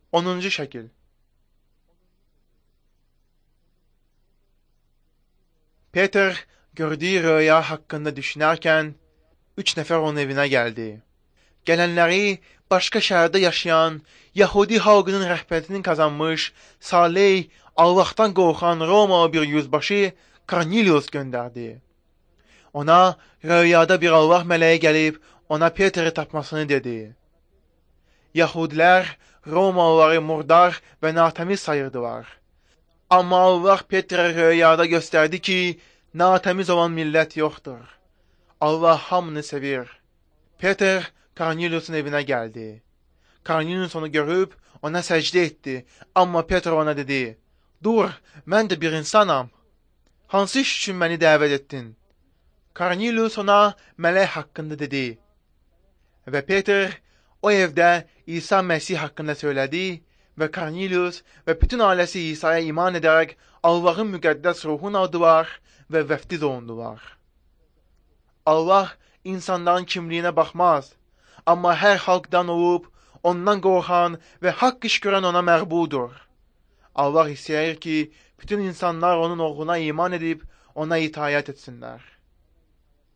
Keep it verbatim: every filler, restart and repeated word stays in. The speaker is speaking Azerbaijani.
onuncu şəkil. Peter gördüyü rüya hakkında düşünərkən, üç nəfər onun evinə gəldi. Gələnləri başqa şəhərdə yaşayan, Yahudi xalqının rəhbətini kazanmış, salih, Allah'tan qorxan Romalı bir yüzbaşı Kornilius göndərdi. Ona rüyada bir Allah mələyi gəlib, ona Peter'i tapmasını dedi. Yahudilər Romalıları murdar və natəmiz sayırdılar. Amma Allah Peter'e rüyada göstərdi ki, natəmiz olan millət yoxdur. Allah hamını sevir. Peter Kornilius'un evinə gəldi. Kornilius onu görüb, ona səcdə etdi. Amma Peter ona dedi, dur, mən də bir insanam. Hansı iş üçün məni dəvət etdin? Kornilius ona mələk haqqında dedi. Və Peter o evdə İsa Məsih haqqında söylədi və Kornilius və bütün ailəsi İsa'ya iman edərək Allah'ın müqəddəs ruhunu aldılar və vəftiz olundular. Allah insanların kimliyinə baxmaz, amma hər xalqdan olub, ondan qorxan və haqq iş görən ona məqbuldur. Allah istəyir ki, bütün insanlar onun oğluna iman edib, ona itayət etsinlər.